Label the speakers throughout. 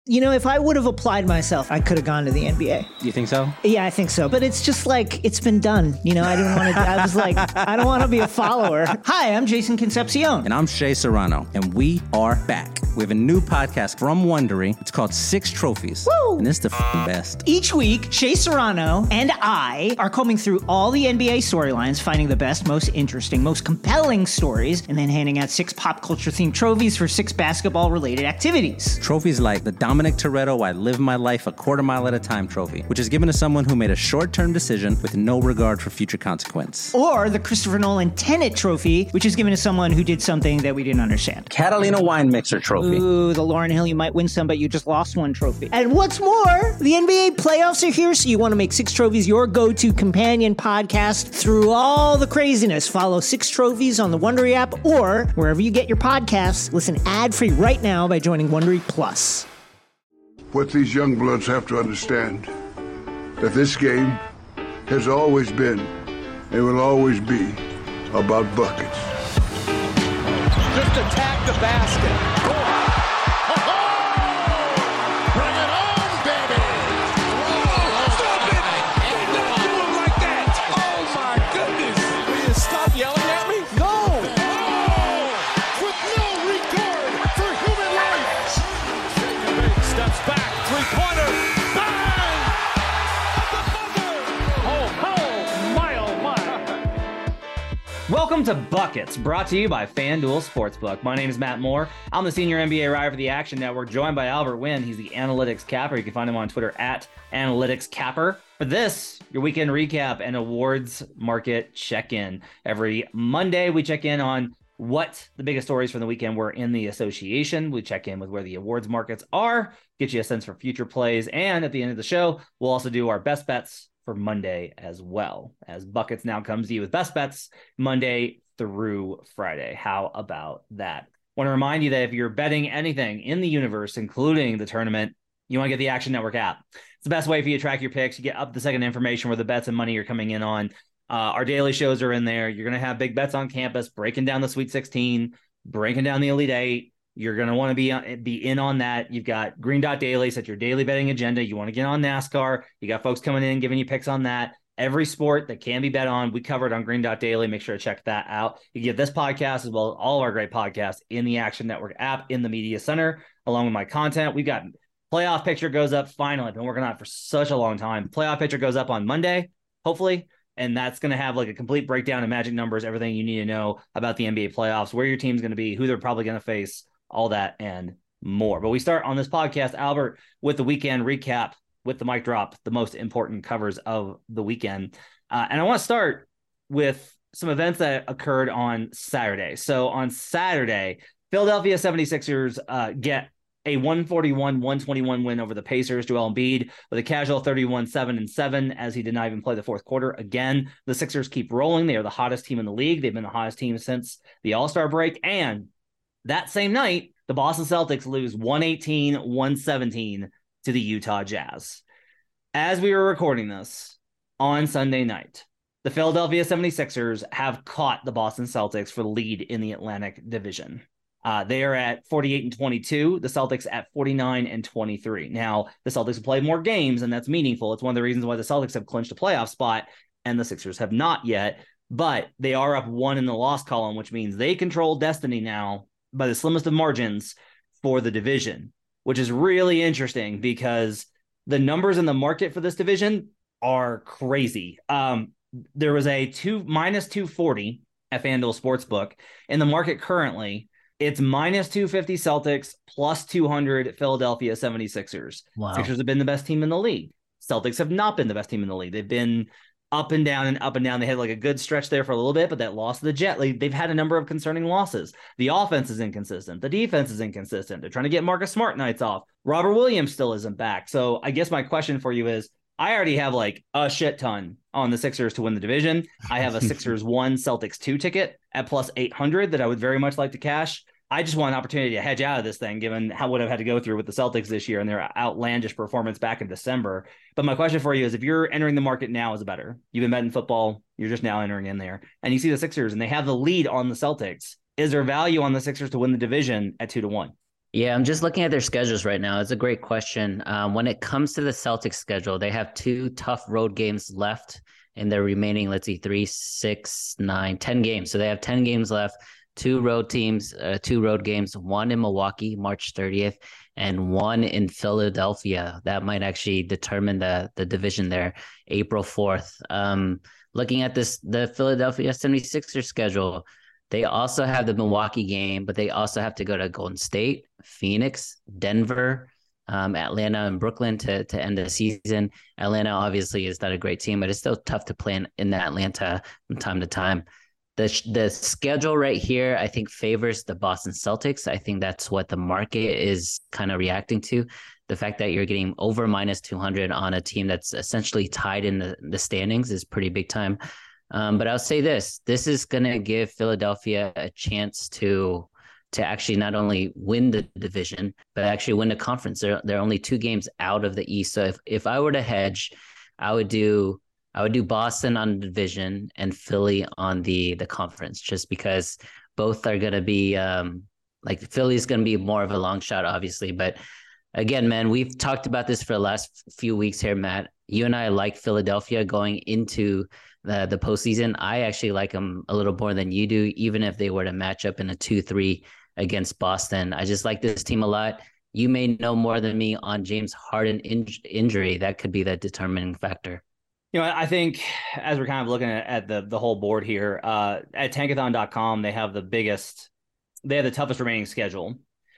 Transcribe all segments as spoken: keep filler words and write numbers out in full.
Speaker 1: You know, if I would have applied myself, I could have gone to the N B A.
Speaker 2: You think so?
Speaker 1: Yeah, I think so. But it's just like, it's been done. You know, I didn't want to, I was like, I don't want to be a follower. Hi, I'm Jason Concepcion.
Speaker 2: And I'm Shea Serrano. And we are back. We have a new podcast from Wondery. It's called Six Trophies.
Speaker 1: Woo!
Speaker 2: And it's the f***ing best.
Speaker 1: Each week, Shea Serrano and I are combing through all the N B A storylines, finding the best, most interesting, most compelling stories, and then handing out six pop culture themed trophies for six basketball related activities.
Speaker 2: Trophies like the Dominic Toretto I Live My Life a Quarter Mile at a Time trophy, which is given to someone who made a short-term decision with no regard for future consequence.
Speaker 1: Or the Christopher Nolan Tenet trophy, which is given to someone who did something that we didn't understand.
Speaker 2: Catalina Wine Mixer trophy.
Speaker 1: Ooh, the Lauryn Hill, you might win some, but you just lost one trophy. And what's more, the N B A playoffs are here, so you want to make Six Trophies your go-to companion podcast through all the craziness. Follow Six Trophies on the Wondery app or wherever you get your podcasts. Listen ad-free right now by joining Wondery Plus.
Speaker 3: What these young bloods have to understand, that this game has always been and will always be about buckets.
Speaker 4: Just attack the basket. Bring it on, baby. Stop it. Not do it like that. Oh, my goodness. Will you stop yelling at me? No. Oh, with no regard for human life. Steps back. Three-pointer. Bang.
Speaker 5: Oh, oh, my, oh, my. Welcome to Buckets, brought to you by FanDuel Sportsbook. My name is Matt Moore. I'm the senior N B A writer for the Action Network, joined by Albert Wynn. He's the Analytics Capper. You can find him on Twitter at Analytics Capper. For this, your weekend recap and awards market check-in. Every Monday, we check in on what the biggest stories from the weekend were in the association. We check in with where the awards markets are, get you a sense for future plays, and at the end of the show, we'll also do our best bets for Monday as well, as Buckets now comes to you with best bets Monday through Friday. How about that? I want to remind you that if you're betting anything in the universe, including the tournament, you want to get the Action Network app. It's the best way for you to track your picks. You get up the second information where the bets and money are coming in on. Uh, our daily shows are in there. You're going to have big bets on campus, breaking down the Sweet sixteen, breaking down the Elite Eight. You're going to want to be be in on that. You've got Green Dot Daily, set your daily betting agenda. You want to get on NASCAR. You got folks coming in, giving you picks on that. Every sport that can be bet on, we covered on Green Dot Daily. Make sure to check that out. You get this podcast as well as all of our great podcasts in the Action Network app, in the Media Center, along with my content. We've got playoff picture goes up finally. I've been working on it for such a long time. Playoff picture goes up on Monday, hopefully. And that's going to have like a complete breakdown of magic numbers, everything you need to know about the N B A playoffs, where your team's going to be, who they're probably going to face, all that and more. But we start on this podcast, Albert, with the weekend recap, with the mic drop, the most important covers of the weekend. Uh, and I want to start with some events that occurred on Saturday. So on Saturday, Philadelphia seventy-sixers uh, get a one forty-one one twenty-one win over the Pacers. Joel Embiid with a casual thirty-one seven and seven, as he did not even play the fourth quarter. Again, the Sixers keep rolling. They are the hottest team in the league. They've been the hottest team since the All-Star break. And that same night, the Boston Celtics lose one eighteen one seventeen to the Utah Jazz. As we were recording this on Sunday night, the Philadelphia seventy-sixers have caught the Boston Celtics for the lead in the Atlantic Division. Uh, they are at forty-eight and twenty-two, the Celtics at forty-nine and twenty-three. Now, the Celtics have played more games, and that's meaningful. It's one of the reasons why the Celtics have clinched a playoff spot, and the Sixers have not yet. But they are up one in the loss column, which means they control destiny now by the slimmest of margins for the division, which is really interesting because the numbers in the market for this division are crazy. Um, there was a two minus two forty at FanDuel Sportsbook. In the market currently, it's minus two fifty Celtics, plus two hundred Philadelphia seventy-sixers.
Speaker 1: Wow.
Speaker 5: Sixers have been the best team in the league. Celtics have not been the best team in the league. They've been up and down and up and down. They had like a good stretch there for a little bit, but that loss to the Jet, like, they've had a number of concerning losses. The offense is inconsistent. The defense is inconsistent. They're trying to get Marcus Smart nights off. Robert Williams still isn't back. So I guess my question for you is, I already have like a shit ton on the Sixers to win the division. I have a Sixers one, Celtics two ticket at plus eight hundred that I would very much like to cash. I just want an opportunity to hedge out of this thing, given how what I've had to go through with the Celtics this year and their outlandish performance back in December. But my question for you is, if you're entering the market now as a bettor, you've been betting football, you're just now entering in there, and you see the Sixers and they have the lead on the Celtics, is there value on the Sixers to win the division at two to one?
Speaker 6: Yeah, I'm just looking at their schedules right now. It's a great question. Um, when it comes to the Celtics schedule, they have two tough road games left in their remaining, let's see, three, six, nine, ten games. So they have ten games left, two road teams, uh, two road games, one in Milwaukee, March thirtieth, and one in Philadelphia. That might actually determine the, the division there, April fourth. Um, looking at this, the Philadelphia seventy-sixers schedule, they also have the Milwaukee game, but they also have to go to Golden State, Phoenix, Denver, um, Atlanta, and Brooklyn to, to end the season. Atlanta obviously is not a great team, but it's still tough to play in, in Atlanta from time to time. The, the schedule right here, I think, favors the Boston Celtics. I think that's what the market is kind of reacting to. The fact that you're getting over minus two hundred on a team that's essentially tied in the, the standings is pretty big time. Um, but I'll say this, this is going to give Philadelphia a chance to to actually not only win the division, but actually win the conference. They're, they're only two games out of the East. So if, if I were to hedge, I would do I would do Boston on the division and Philly on the, the conference, just because both are going to be um, like Philly's going to be more of a long shot, obviously. But again, man, we've talked about this for the last few weeks here, Matt. You and I like Philadelphia going into the the postseason. I actually like them a little more than you do, even if they were to match up in a two three against Boston. I just like this team a lot. You may know more than me on James Harden in- injury. That could be the determining factor.
Speaker 5: You know, I think as we're kind of looking at, at the the whole board here, uh, at tankathon dot com, they have the biggest, they have the toughest remaining schedule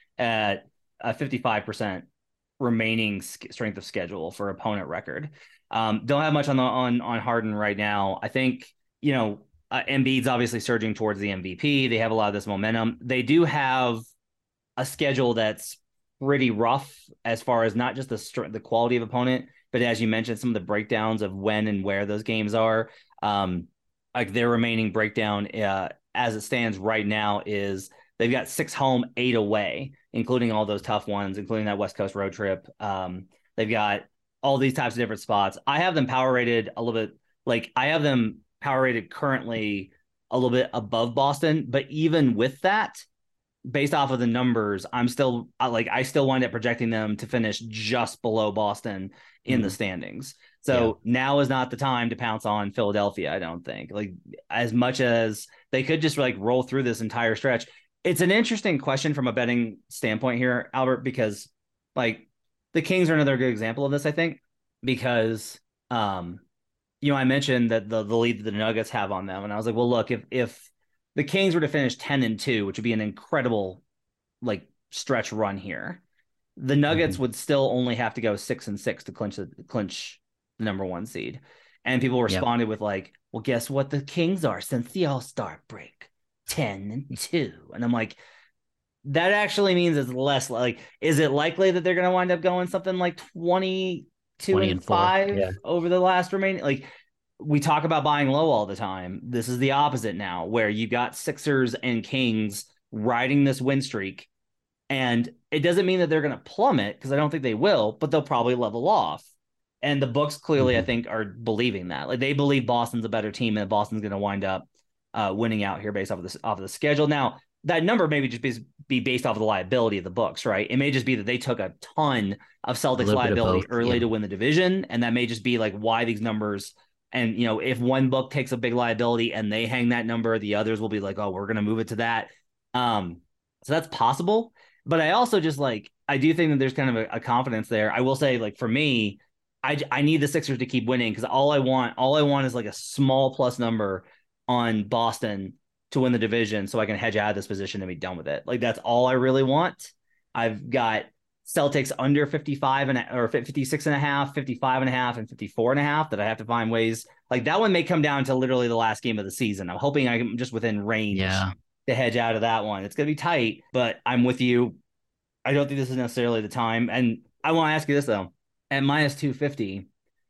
Speaker 5: at a fifty-five percent remaining strength of schedule for opponent record. Um, don't have much on the on on Harden right now. I think, you know, uh, Embiid's obviously surging towards the M V P. They have a lot of this momentum. They do have a schedule that's pretty rough as far as not just the strength, the quality of opponent, but as you mentioned, some of the breakdowns of when and where those games are. Um, like their remaining breakdown uh, as it stands right now is they've got six home, eight away, including all those tough ones, including that West Coast road trip. Um, they've got all these types of different spots. I have them power rated a little bit, like I have them power rated currently a little bit above Boston, but even with that, based off of the numbers, I'm still like, I still wind up projecting them to finish just below Boston in mm-hmm. the standings. So yeah. Now is not the time to pounce on Philadelphia. I don't think, like, as much as they could just like roll through this entire stretch. It's an interesting question from a betting standpoint here, Albert, because like the Kings are another good example of this, I think, because, um, you know, I mentioned that the, the lead that the Nuggets have on them. And I was like, well, look, if, if the Kings were to finish ten and two, which would be an incredible like stretch run here, the Nuggets mm-hmm. would still only have to go six and six to clinch the clinch the number one seed. And people responded yep. with like, well, guess what the Kings are since the All-Star break? ten and two. And I'm like, that actually means it's less like, is it likely that they're going to wind up going something like twenty-two and five yeah. over the last remaining? Like, we talk about buying low all the time. This is the opposite now, where you got Sixers and Kings riding this win streak. And it doesn't mean that they're going to plummet, because I don't think they will, but they'll probably level off. And the books clearly, mm-hmm. I think, are believing that. Like, they believe Boston's a better team and Boston's going to wind up uh, winning out here based off of this off of the schedule. Now, that number maybe just be, be based off of the liability of the books, right? It may just be that they took a ton of Celtics liability early yeah. to win the division. And that may just be like why these numbers. And, you know, if one book takes a big liability and they hang that number, the others will be like, oh, we're going to move it to that. Um, so that's possible. But I also just like, I do think that there's kind of a, a confidence there. I will say, like, for me, I, I need the Sixers to keep winning, because all I want, all I want is like a small plus number on Boston to win the division so I can hedge out of this position and be done with it. Like, that's all I really want. I've got Celtics under fifty-five and or fifty-six and a half, fifty-five and a half, and fifty-four and a half that I have to find ways. Like, that one may come down to literally the last game of the season. I'm hoping I'm just within range yeah. to hedge out of that one. It's going to be tight, but I'm with you. I don't think this is necessarily the time. And I want to ask you this, though. At minus two fifty,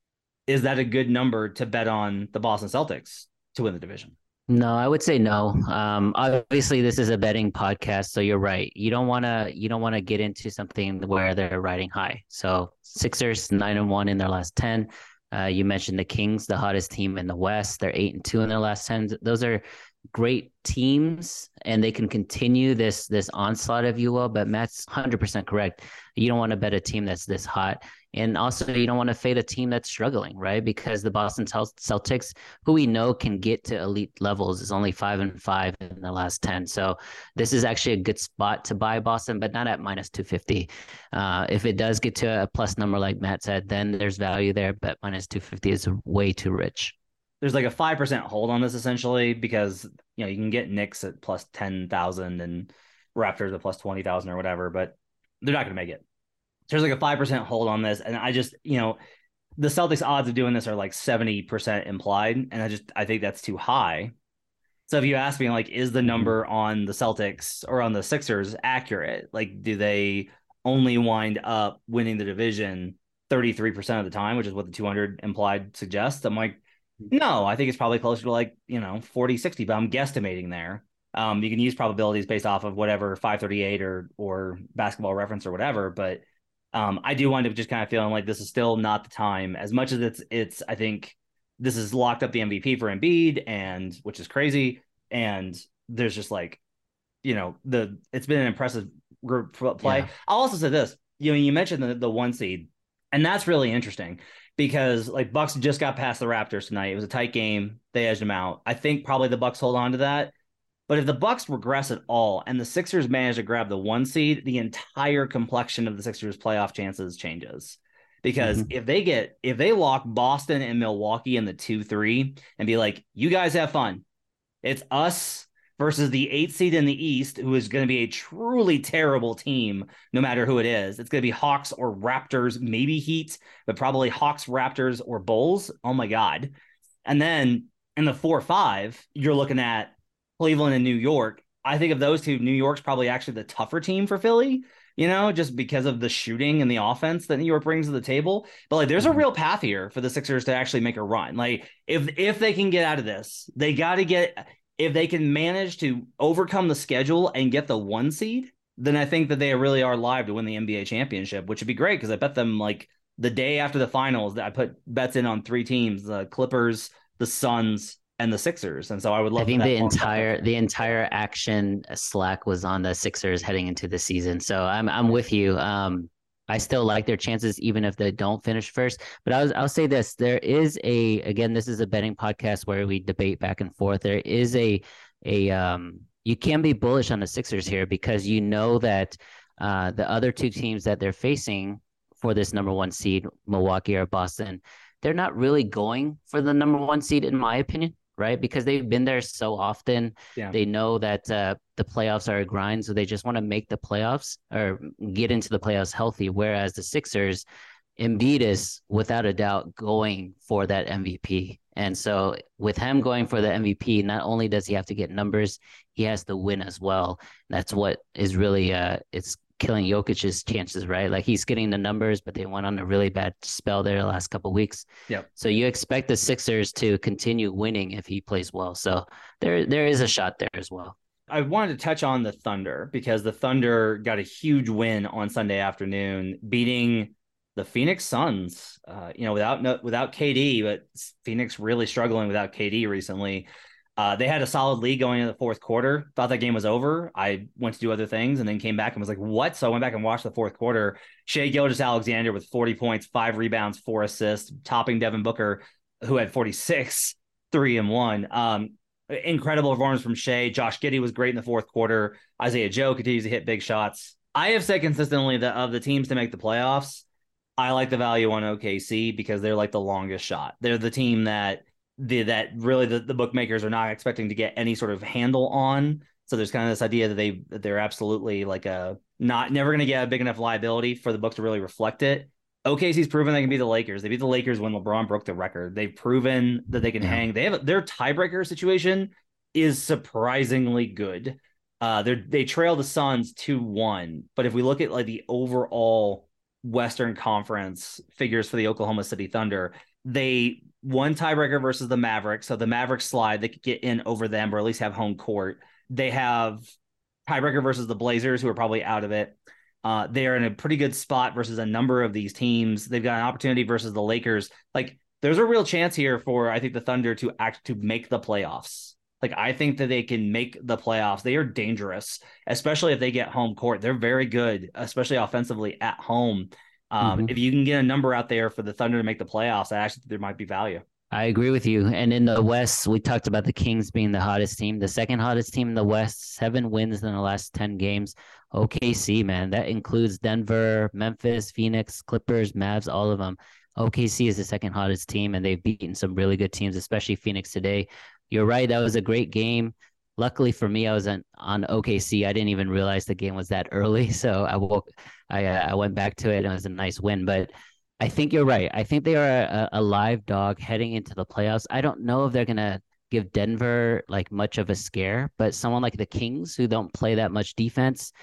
Speaker 5: is that a good number to bet on the Boston Celtics to win the division?
Speaker 6: No, I would say no. Um, obviously, this is a betting podcast, so you're right. You don't want to you don't want to get into something where they're riding high. So Sixers nine and one in their last ten. Uh, you mentioned the Kings, the hottest team in the West. They're eight and two in their last ten. Those are great teams and they can continue this this onslaught, if you will. But Matt's one hundred percent correct. You don't want to bet a team that's this hot. And also, you don't want to fade a team that's struggling, right? Because the Boston Celtics, who we know can get to elite levels, is only five and five in the last ten. So this is actually a good spot to buy Boston, but not at minus two fifty. Uh, if it does get to a plus number, like Matt said, then there's value there. But minus two fifty is way too rich.
Speaker 5: There's like a five percent hold on this essentially because, you know, you can get Knicks at plus ten thousand and Raptors at plus twenty thousand or whatever, but they're not going to make it. There's like a five percent hold on this. And I just, you know, the Celtics odds of doing this are like seventy percent implied. And I just, I think that's too high. So if you ask me, like, is the number on the Celtics or on the Sixers accurate? Like, do they only wind up winning the division thirty-three percent of the time, which is what the two hundred implied suggests? I'm like, no, I think it's probably closer to like, you know, forty, sixty, but I'm guesstimating there. Um, you can use probabilities based off of whatever five thirty-eight or, or Basketball Reference or whatever. But um, I do wind up just kind of feeling like this is still not the time as much as it's, it's, I think this has locked up the M V P for Embiid, and which is crazy. And there's just like, you know, the, it's been an impressive group play. Yeah. I'll also say this, you know, you mentioned the, the one seed, and that's really interesting because like Bucks just got past the Raptors tonight. It was a tight game. They edged them out. I think probably the Bucks hold on to that. But if the Bucks regress at all and the Sixers manage to grab the one seed, the entire complexion of the Sixers playoff chances changes. Because mm-hmm. if they get, if they lock Boston and Milwaukee in the two three and be like, you guys have fun. It's us versus the eight seed in the East, who is going to be a truly terrible team, no matter who it is. It's going to be Hawks or Raptors, maybe Heat, but probably Hawks, Raptors, or Bulls. Oh my God. And then in the four five, you're looking at Cleveland and New York. I think of those two, New York's probably actually the tougher team for Philly, you know, just because of the shooting and the offense that New York brings to the table. But like, there's a real path here for the Sixers to actually make a run. Like, if if they can get out of this, they got to get, if they can manage to overcome the schedule and get the one seed, then I think that they really are live to win the N B A championship, which would be great because I bet them like the day after the finals that I put bets in on three teams, the Clippers, the Suns, and the Sixers. And so I would love
Speaker 6: I think the entire the entire action slack was on the Sixers heading into the season. So I'm I'm with you. Um, I still like their chances even if they don't finish first. But I was I'll say this: there is a again, this is a betting podcast where we debate back and forth. There is a a um you can be bullish on the Sixers here because you know that uh, the other two teams that they're facing for this number one seed, Milwaukee or Boston, they're not really going for the number one seed in my opinion. Right? Because they've been there so often. Yeah. They know that uh, the playoffs are a grind, so they just want to make the playoffs or get into the playoffs healthy. Whereas the Sixers, Embiid is without a doubt going for that M V P. And so with him going for the M V P, not only does he have to get numbers, he has to win as well. That's what is really uh, it's killing Jokic's chances, right? Like he's getting the numbers, but they went on a really bad spell there the last couple of weeks.
Speaker 5: Yep.
Speaker 6: So you expect the Sixers to continue winning if he plays well. So there, there is a shot there as well.
Speaker 5: I wanted to touch on the Thunder because the Thunder got a huge win on Sunday afternoon, beating the Phoenix Suns. Uh, you know, without no, without K D, but Phoenix really struggling without K D recently. Uh, they had a solid lead going into the fourth quarter. Thought that game was over. I went to do other things and then came back and was like, what? So I went back and watched the fourth quarter. Shai Gilgeous-Alexander with forty points, five rebounds, four assists, topping Devin Booker, who had forty-six, three and one. Um, incredible performance from Shai. Josh Giddey was great in the fourth quarter. Isaiah Joe continues to hit big shots. I have said consistently that of the teams to make the playoffs, I like the value on O K C because they're like the longest shot. They're the team that The, that really the, the bookmakers are not expecting to get any sort of handle on. So there's kind of this idea that they that they're absolutely like a not never going to get a big enough liability for the book to really reflect it. O K C's proven they can be the Lakers. They beat the Lakers when LeBron broke the record. They've proven that they can yeah. hang. They have their tiebreaker situation is surprisingly good. Uh, they they trail the Suns two one, but if we look at like the overall Western Conference figures for the Oklahoma City Thunder, they one tiebreaker versus the Mavericks. So the Mavericks slide, they could get in over them or at least have home court. They have tiebreaker versus the Blazers, who are probably out of it. Uh, they're in a pretty good spot versus a number of these teams. They've got an opportunity versus the Lakers. Like there's a real chance here for, I think, the Thunder to act to make the playoffs. Like, I think that they can make the playoffs. They are dangerous, especially if they get home court. They're very good, especially offensively at home. Um,
Speaker 6: Mm-hmm.
Speaker 5: If you can get a number out there for the Thunder to make the playoffs, I actually think there might be value.
Speaker 6: I agree with you. And in the West, we talked about the Kings being the hottest team, the second hottest team in the West, seven wins in the last ten games. O K C, man, that includes Denver, Memphis, Phoenix, Clippers, Mavs, all of them. O K C is the second hottest team, and they've beaten some really good teams, especially Phoenix today. You're right. That was a great game. Luckily for me, I was on, on O K C. I didn't even realize the game was that early. So I woke, I, uh, I went back to it, and it was a nice win. But I think you're right. I think they are a, a live dog heading into the playoffs. I don't know if they're going to give Denver like much of a scare, but someone like the Kings, who don't play that much defense,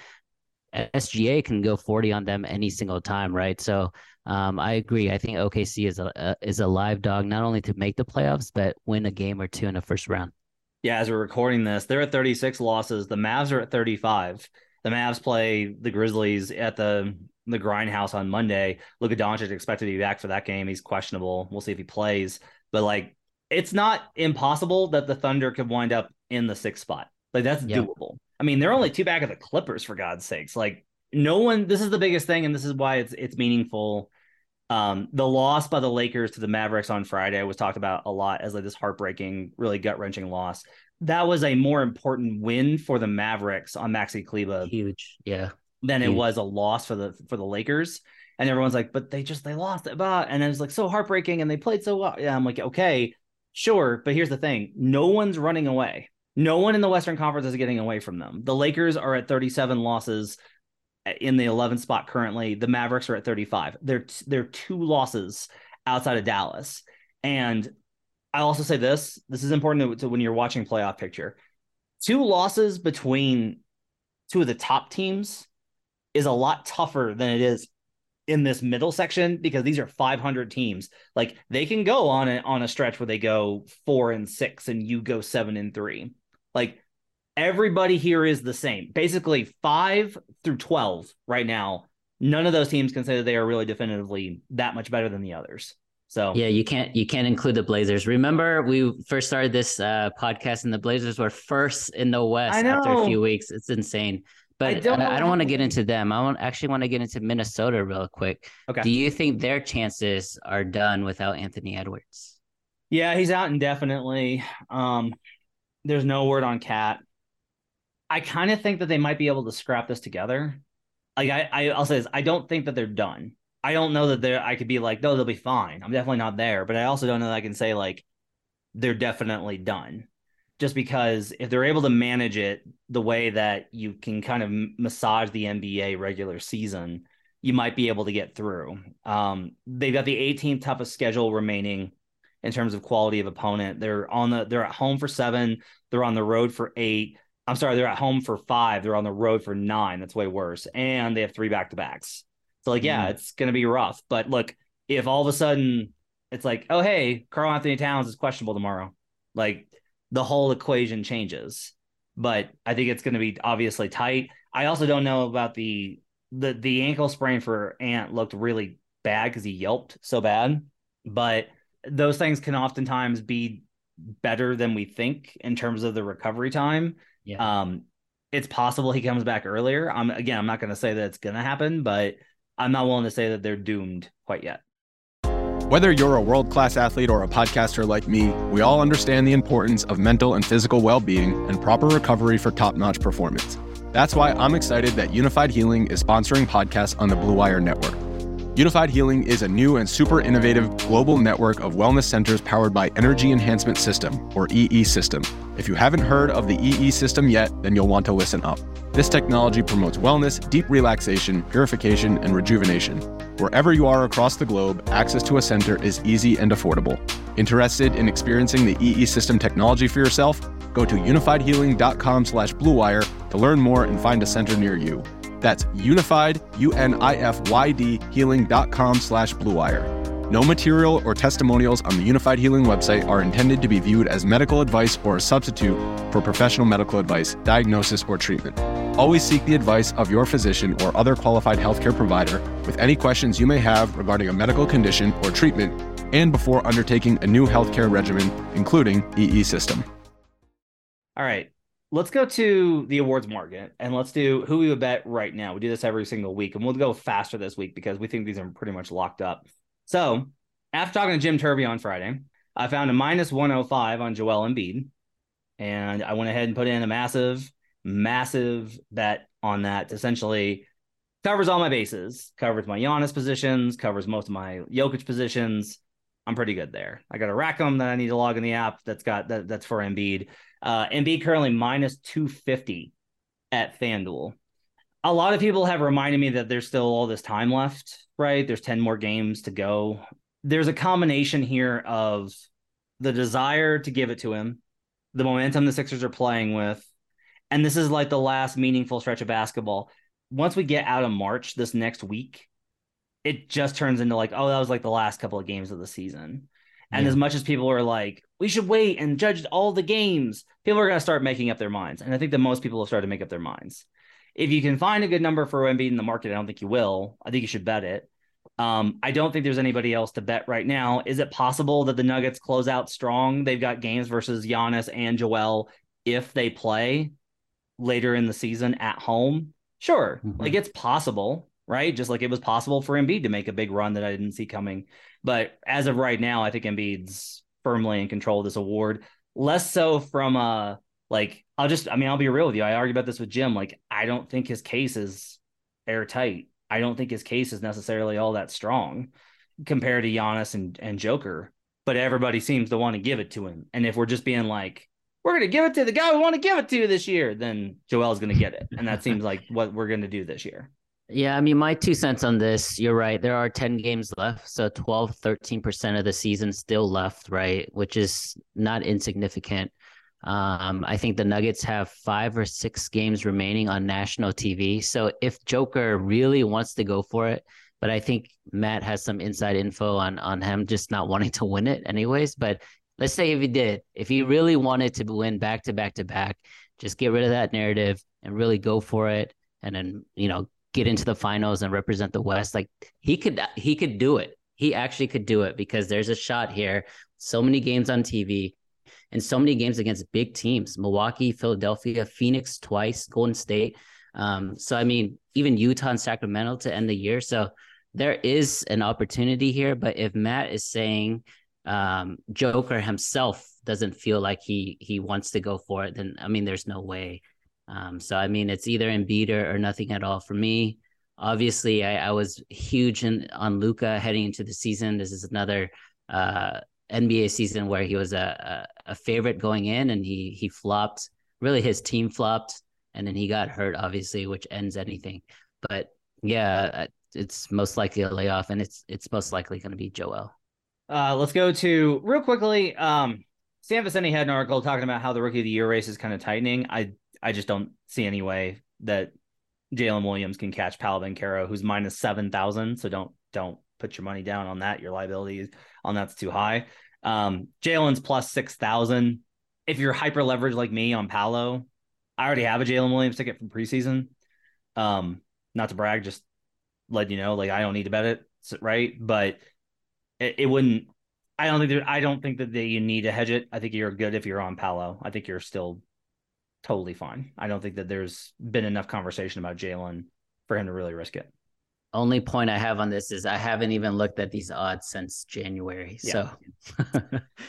Speaker 6: S G A can go forty on them any single time, right? So um, I agree. I think O K C is a, a is a live dog, not only to make the playoffs, but win a game or two in the first round.
Speaker 5: Yeah, as we're recording this, they're at thirty-six losses. The Mavs are at thirty-five. The Mavs play the Grizzlies at the the Grindhouse on Monday. Luka Doncic is expected to be back for that game. He's questionable. We'll see if he plays. But, like, it's not impossible that the Thunder could wind up in the sixth spot. Like, that's
Speaker 6: Yeah.
Speaker 5: doable. I mean, they're only two back of the Clippers, for God's sakes. Like, no one, this is the biggest thing, and this is why it's it's meaningful. Um, the loss by the Lakers to the Mavericks on Friday was talked about a lot as like this heartbreaking, really gut-wrenching loss. That was a more important win for the Mavericks on Maxi Kleber
Speaker 6: Huge, yeah.
Speaker 5: than
Speaker 6: Huge.
Speaker 5: it was a loss for the for the Lakers. And everyone's like, but they just they lost it about, and it was like so heartbreaking, and they played so well. Yeah, I'm like, okay, sure, but here's the thing: no one's running away. No one in the Western Conference is getting away from them. The Lakers are at thirty-seven losses in the eleventh spot currently. The Mavericks are at thirty-five. They're they're two losses outside of Dallas. And I also say this: this is important to, to when you're watching playoff picture. Two losses between two of the top teams is a lot tougher than it is in this middle section, because these are five hundred teams. Like, they can go on a, on a stretch where they go four and six and you go seven and three. Like, everybody here is the same. Basically, five through twelve right now, none of those teams can say that they are really definitively that much better than the others. So
Speaker 6: Yeah, you can't you can't include the Blazers. Remember, we first started this uh, podcast, and the Blazers were first in the West
Speaker 5: I know.
Speaker 6: after a few weeks. It's insane. But
Speaker 5: I
Speaker 6: I
Speaker 5: don't
Speaker 6: don't, I, I don't want to
Speaker 5: know.
Speaker 6: get into them. I want, actually want to get into Minnesota real quick.
Speaker 5: Okay.
Speaker 6: Do you think their chances are done without Anthony Edwards?
Speaker 5: yeah, he's out indefinitely. Um, there's no word on Cat. I kind of think that they might be able to scrap this together. Like, I, I, I'll say this: I don't think that they're done. I don't know that they're. I could be like, no, they'll be fine. I'm definitely not there, but I also don't know that I can say like they're definitely done. Just because if they're able to manage it the way that you can kind of massage the N B A regular season, you might be able to get through. Um, they've got the eighteenth toughest schedule remaining in terms of quality of opponent. They're on the. They're at home for seven. They're on the road for eight. I'm sorry, they're at home for five. They're on the road for nine. That's way worse. And they have three back-to-backs. So, like, yeah, mm. it's going to be rough. But look, if all of a sudden it's like, oh, hey, Karl Anthony Towns is questionable tomorrow, like, the whole equation changes. But I think it's going to be obviously tight. I also don't know about the the the ankle sprain for Ant looked really bad because he yelped so bad. But those things can oftentimes be better than we think in terms of the recovery time.
Speaker 6: Yeah.
Speaker 5: Um, it's possible he comes back earlier. I'm again, I'm not going to say that it's going to happen, but I'm not willing to say that they're doomed quite yet.
Speaker 7: Whether you're a world-class athlete or a podcaster like me, we all understand the importance of mental and physical well-being and proper recovery for top-notch performance. That's why I'm excited that Unified Healing is sponsoring podcasts on the Blue Wire Network. Unified Healing is a new and super innovative global network of wellness centers powered by Energy Enhancement System, or E E System. If you haven't heard of the E E System yet, then you'll want to listen up. This technology promotes wellness, deep relaxation, purification, and rejuvenation. Wherever you are across the globe, access to a center is easy and affordable. Interested in experiencing the E E System technology for yourself? Go to unified healing dot com slash blue wire to learn more and find a center near you. That's unified, U N I F Y D, healing dot com slash blue wire. No material or testimonials on the Unified Healing website are intended to be viewed as medical advice or a substitute for professional medical advice, diagnosis, or treatment. Always seek the advice of your physician or other qualified healthcare provider with any questions you may have regarding a medical condition or treatment, and before undertaking a new healthcare regimen, including E E System.
Speaker 5: All right. Let's go to the awards market and let's do who we would bet right now. We do this every single week, and we'll go faster this week because we think these are pretty much locked up. So after talking to Jim Turvey on Friday, I found a minus one oh five on Joel Embiid, and I went ahead and put in a massive, massive bet on that. Essentially covers all my bases, covers my Giannis positions, covers most of my Jokic positions. I'm pretty good there. I got a Rackham that I need to log in the app that's got that that's for Embiid. Uh, Embiid currently minus two fifty at FanDuel. A lot of people have reminded me that there's still all this time left, right? There's ten more games to go. There's a combination here of the desire to give it to him, the momentum the Sixers are playing with, and this is like the last meaningful stretch of basketball. Once we get out of March this next week, it just turns into like, oh, that was like the last couple of games of the season. And yeah. As much as people are like, we should wait and judge all the games, people are going to start making up their minds. And I think that most people have started to make up their minds. If you can find a good number for Embiid in the market, I don't think you will. I think you should bet it. Um, I don't think there's anybody else to bet right now. Is it possible that the Nuggets close out strong? They've got games versus Giannis and Joel if they play later in the season at home. Sure. Mm-hmm. Like it's possible. Right? Just like it was possible for Embiid to make a big run that I didn't see coming. But as of right now, I think Embiid's firmly in control of this award. Less so from uh like, I'll just, I mean, I'll be real with you. I argue about this with Jim. Like, I don't think his case is airtight. I don't think his case is necessarily all that strong compared to Giannis and, and Joker. But everybody seems to want to give it to him. And if we're just being like, we're going to give it to the guy we want to give it to this year, then Joel's going to get it. And that seems like what we're going to do this year.
Speaker 6: Yeah, I mean, my two cents on this, you're right. There are ten games left. So twelve, thirteen percent of the season still left, right? Which is not insignificant. Um, I think the Nuggets have five or six games remaining on national T V. So if Joker really wants to go for it, but I think Matt has some inside info on, on him just not wanting to win it anyways. But let's say if he did, if he really wanted to win back to back to back, just get rid of that narrative and really go for it. And then, you know, get into the finals and represent the West. Like he could, he could do it. He actually could do it because there's a shot here. So many games on T V and so many games against big teams, Milwaukee, Philadelphia, Phoenix twice, Golden State. Um, so, I mean, even Utah and Sacramento to end the year. So there is an opportunity here, but if Matt is saying um, Joker himself doesn't feel like he, he wants to go for it, then, I mean, there's no way. Um, so, I mean, it's either Embiid or, or nothing at all for me. Obviously, I, I was huge in, on Luka heading into the season. This is another uh, N B A season where he was a, a, a favorite going in and he he flopped. Really, his team flopped, and then he got hurt, obviously, which ends anything. But, yeah, it's most likely a layoff, and it's it's most likely going to be Joel.
Speaker 5: Uh, let's go to, real quickly, um, Sam Vicente had an article talking about how the Rookie of the Year race is kind of tightening. I I just don't see any way that Jalen Williams can catch Paolo Banchero, who's minus seven thousand. So don't don't put your money down on that. Your liability on that's too high. Um, Jalen's plus six thousand. If you're hyper leveraged like me on Paolo, I already have a Jalen Williams ticket from preseason. Um, not to brag, just let you know, like I don't need to bet it, right? But it, it wouldn't. I don't think there. I don't think that they, you need to hedge it. I think you're good if you're on Paolo. I think you're still totally fine. I don't think that there's been enough conversation about Jalen for him to really risk it.
Speaker 6: Only point I have on this is I haven't even looked at these odds since January. Yeah. So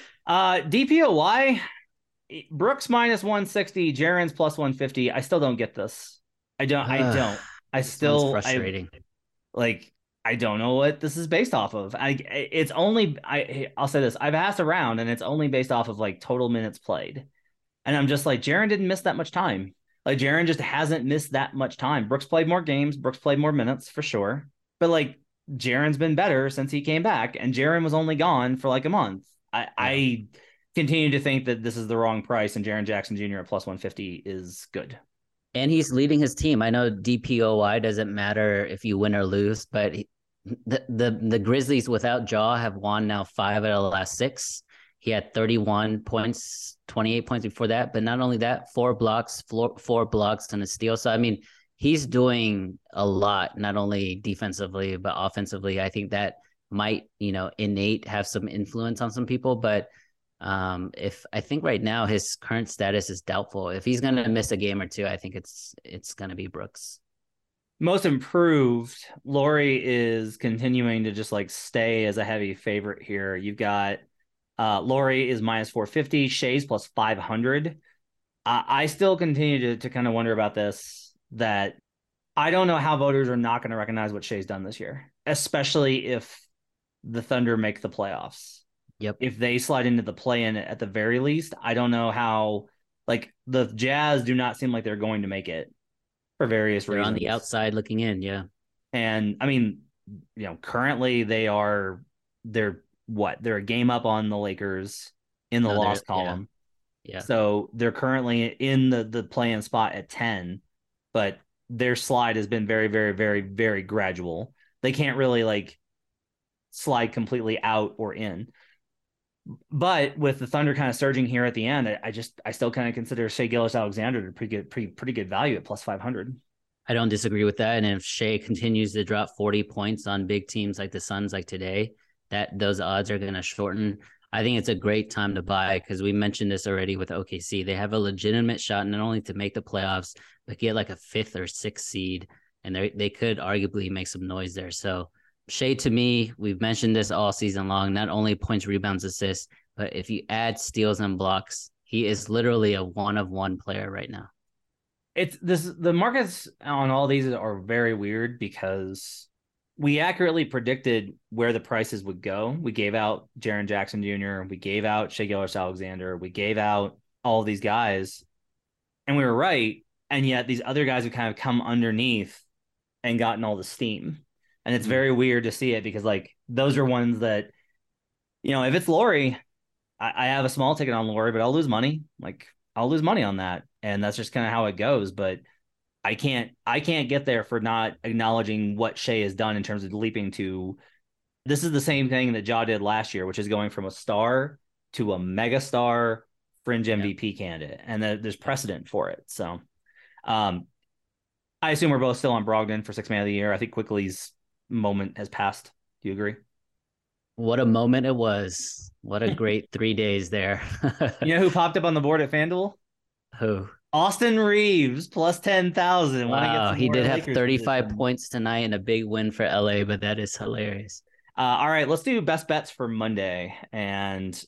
Speaker 5: uh, D P O Y, Brooks minus one sixty, Jaren's plus one fifty. I still don't get this. I don't. I don't. I still
Speaker 6: frustrating.
Speaker 5: I, like I don't know what this is based off of. I it's only I I'll say this. I've asked around and it's only based off of like total minutes played. And I'm just like, Jaren didn't miss that much time. Like, Jaren just hasn't missed that much time. Brooks played more games. Brooks played more minutes, for sure. But, like, Jaren's been better since he came back. And Jaren was only gone for, like, a month. I, yeah. I continue to think that this is the wrong price. And Jaren Jackson Junior at plus one fifty is good.
Speaker 6: And he's leading his team. I know D P O Y doesn't matter if you win or lose. But he, the, the, the Grizzlies without Ja have won now five out of the last six. He had thirty-one points, twenty-eight points before that. But not only that, four blocks, four, four blocks and a steal. So, I mean, he's doing a lot, not only defensively, but offensively. I think that might, you know, innate have some influence on some people. But Um, if I think right now his current status is doubtful. If he's going to miss a game or two, I think it's it's going to be Brooks.
Speaker 5: Most improved, Laurie is continuing to just like stay as a heavy favorite here. You've got uh, Laurie is minus four fifty, Shai's plus five hundred. Uh, I still continue to, to kind of wonder about this, that I don't know how voters are not going to recognize what Shai's done this year, especially if the Thunder make the playoffs.
Speaker 6: Yep.
Speaker 5: If they slide into the play-in at the very least, I don't know how, like the Jazz do not seem like they're going to make it for various
Speaker 6: they're
Speaker 5: reasons.
Speaker 6: On the outside looking in. Yeah.
Speaker 5: And I mean, you know, currently they are, they're what? They're a game up on the Lakers in the
Speaker 6: No,
Speaker 5: loss
Speaker 6: they're-
Speaker 5: column.
Speaker 6: Yeah. Yeah.
Speaker 5: So they're currently in the, the play-in spot at ten, but their slide has been very, very, very, very gradual. They can't really like slide completely out or in. But with the Thunder kind of surging here at the end, I, I just I still kind of consider Shai Gilgeous-Alexander to pretty good, pretty pretty good value at plus five hundred.
Speaker 6: I don't disagree with that. And if Shai continues to drop forty points on big teams like the Suns, like today, that those odds are going to shorten. I think it's a great time to buy because we mentioned this already with O K C. They have a legitimate shot not only to make the playoffs, but get like a fifth or sixth seed, and they they could arguably make some noise there. So Shai, to me, we've mentioned this all season long, not only points, rebounds, assists, but if you add steals and blocks, he is literally a one of one player right now.
Speaker 5: It's this the markets on all these are very weird because we accurately predicted where the prices would go. We gave out Jaren Jackson Junior We gave out Shai Gilgeous-Alexander. We gave out all of these guys, and we were right. And yet these other guys have kind of come underneath and gotten all the steam. And it's very weird to see it because, like, those are ones that, you know, if it's Laurie, I, I have a small ticket on Laurie, but I'll lose money. Like, I'll lose money on that. And that's just kind of how it goes. But I can't, I can't get there for not acknowledging what Shai has done in terms of leaping to, this is the same thing that Ja did last year, which is going from a star to a mega star fringe M V P yeah. candidate. And that there's precedent for it. So um, I assume we're both still on Brogdon for sixth man of the year. I think Quickly's moment has passed. Do you agree?
Speaker 6: What a moment it was. What a great three days there.
Speaker 5: You know who popped up on the board at FanDuel?
Speaker 6: Who?
Speaker 5: Austin Reeves, plus ten thousand.
Speaker 6: Wow, he did have thirty-five position. Points tonight and a big win for L A, but that is hilarious.
Speaker 5: Uh, all right, let's do best bets for Monday, and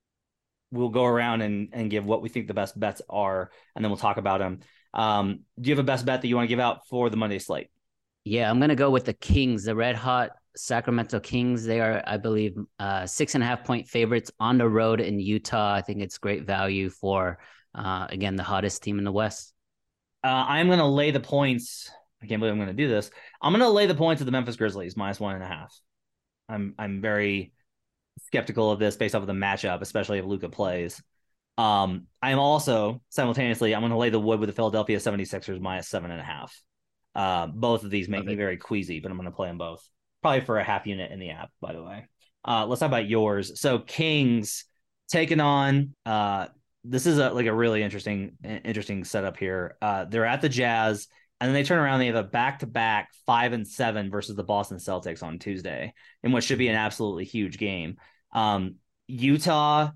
Speaker 5: we'll go around and, and give what we think the best bets are, and then we'll talk about them. Um, do you have a best bet that you want to give out for the Monday slate?
Speaker 6: Yeah, I'm going to go with the Kings, the red hot Sacramento Kings. They are, I believe, uh, six and a half point favorites on the road in Utah. I think it's great value for, uh, again, the hottest team in the West.
Speaker 5: Uh, I'm going to lay the points. I can't believe I'm going to do this. I'm going to lay the points of the Memphis Grizzlies, minus one and a half. I'm I'm very skeptical of this based off of the matchup, especially if Luka plays. Um, I'm also, simultaneously, I'm going to lay the wood with the Philadelphia seventy-sixers, minus seven and a half. Uh, both of these make okay. me very queasy, but I'm going to play them both. Probably for a half unit in the app, by the way. Uh, let's talk about yours. So Kings taking on, uh, this is a, like a really interesting, interesting setup here. Uh, they're at the Jazz, and then they turn around. They have a back-to-back five and seven versus the Boston Celtics on Tuesday, in what should be an absolutely huge game. Um, Utah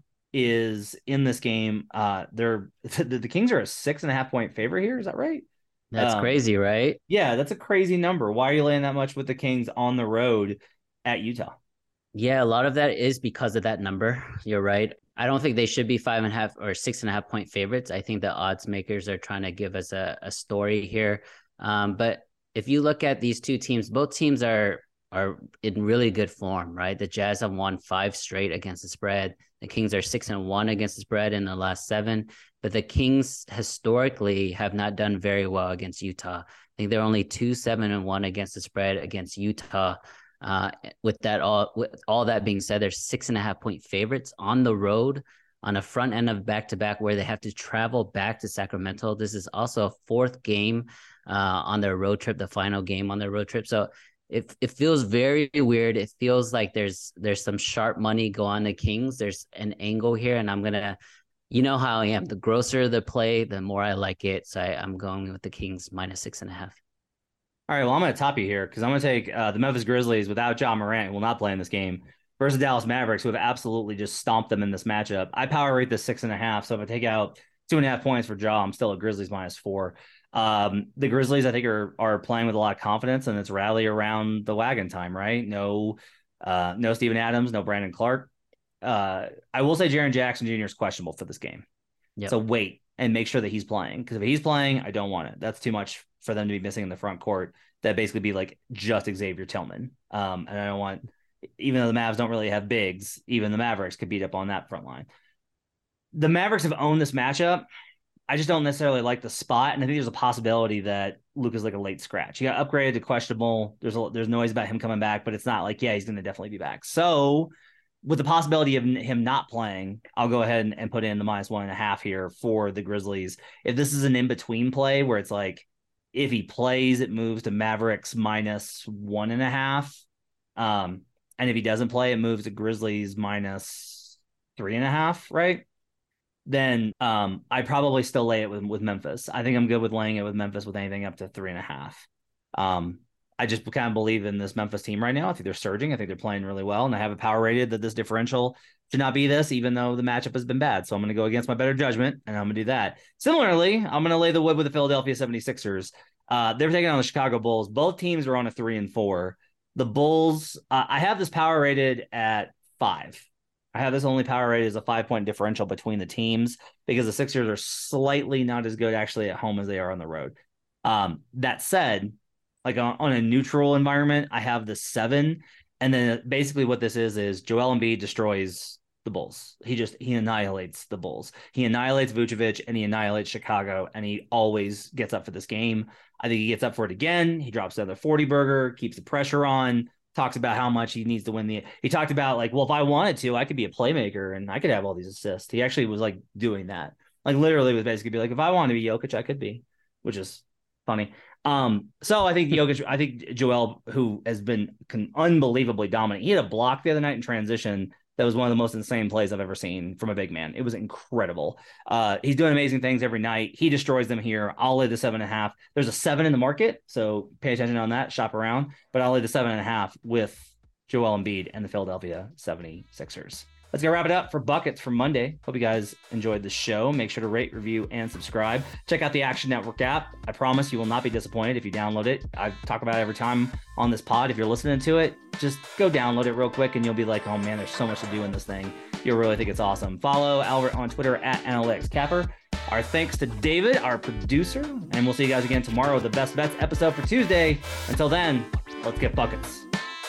Speaker 5: is in this game. Uh, they're the, the Kings are a six and a half point favorite here. Is that right?
Speaker 6: That's um, crazy, right?
Speaker 5: Yeah, that's a crazy number. Why are you laying that much with the Kings on the road at Utah?
Speaker 6: Yeah, a lot of that is because of that number. You're right. I don't think they should be five and a half or six and a half point favorites. I think the odds makers are trying to give us a, a story here. Um, but if you look at these two teams, both teams are are in really good form, right? The Jazz have won five straight against the spread. The Kings are six and one against the spread in the last seven. But the Kings historically have not done very well against Utah. I think they're only two, seven, and one against the spread against Utah. Uh, with that all, with all that being said, they're six and a half point favorites on the road on a front end of back to back where they have to travel back to Sacramento. This is also a fourth game uh, on their road trip, the final game on their road trip. So it it feels very weird. It feels like there's there's some sharp money go on the Kings. There's an angle here, and I'm gonna. You know how I am. The grosser the play, the more I like it. So I, I'm going with the Kings minus six and a half.
Speaker 5: All right, well, I'm going to top you here because I'm going to take uh, the Memphis Grizzlies without Ja Morant, who will not play in this game, versus Dallas Mavericks, who have absolutely just stomped them in this matchup. I power rate this six and a half. So if I take out two and a half points for Ja, I'm still at Grizzlies minus four. Um, the Grizzlies, I think, are are playing with a lot of confidence, and it's rally around the wagon time, right? No, uh, no Steven Adams, no Brandon Clark. Uh, I will say Jaren Jackson Junior is questionable for this game. Yep. So wait and make sure that he's playing, because if he's playing, I don't want it. That's too much for them to be missing in the front court. That basically be like just Xavier Tillman. Um, and I don't want, even though the Mavs don't really have bigs, even the Mavericks could beat up on that front line. The Mavericks have owned this matchup. I just don't necessarily like the spot, and I think there's a possibility that Luka's like a late scratch. He got upgraded to questionable. There's a, there's noise about him coming back, but it's not like, yeah, he's going to definitely be back. So with the possibility of him not playing, I'll go ahead and, and put in the minus one and a half here for the Grizzlies. If this is an in-between play where it's like, if he plays, it moves to Mavericks minus one and a half. Um, and if he doesn't play, it moves to Grizzlies minus three and a half, right? Then um, I probably still lay it with, with Memphis. I think I'm good with laying it with Memphis with anything up to three and a half. Um, I just kind of believe in this Memphis team right now. I think they're surging. I think they're playing really well. And I have a power rated that this differential should not be this, even though the matchup has been bad. So I'm going to go against my better judgment, and I'm going to do that. Similarly, I'm going to lay the wood with the Philadelphia seventy-sixers. Uh, they're taking on the Chicago Bulls. Both teams are on a three and four. The Bulls, uh, I have this power rated at five. I have this only power rated as a five-point differential between the teams because the Sixers are slightly not as good actually at home as they are on the road. Um, that said, like on, on a neutral environment, I have the seven. And then basically what this is, is Joel Embiid destroys the Bulls. He just, he annihilates the Bulls. He annihilates Vucevic and he annihilates Chicago, and he always gets up for this game. I think he gets up for it again. He drops another forty burger, keeps the pressure on, talks about how much he needs to win the, he talked about like, well, if I wanted to, I could be a playmaker and I could have all these assists. He actually was like doing that. Like literally was basically be like, if I wanted to be Jokic, I could be, which is funny. Um, so I think Jokic, I think Joel, who has been con- unbelievably dominant, he had a block the other night in transition that was one of the most insane plays I've ever seen from a big man. It was incredible. Uh, he's doing amazing things every night. He destroys them here. I'll lay the seven and a half. There's a seven in the market, so pay attention on that, shop around, but I'll lay the seven and a half with Joel Embiid and the Philadelphia seventy-sixers. Let's go wrap it up for Buckets for Monday. Hope you guys enjoyed the show. Make sure to rate, review, and subscribe. Check out the Action Network app. I promise you will not be disappointed if you download it. I talk about it every time on this pod. If you're listening to it, just go download it real quick and you'll be like, oh man, there's so much to do in this thing. You'll really think it's awesome. Follow Albert on Twitter at Analytics Capper. Our thanks to David, our producer, and we'll see you guys again tomorrow with the Best Bets episode for Tuesday. Until then, let's get buckets.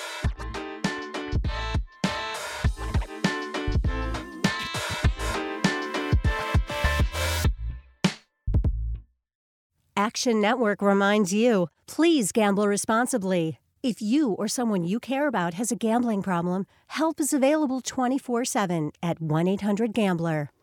Speaker 8: Action Network reminds you, please gamble responsibly. If you or someone you care about has a gambling problem, help is available twenty-four seven at one eight hundred gambler.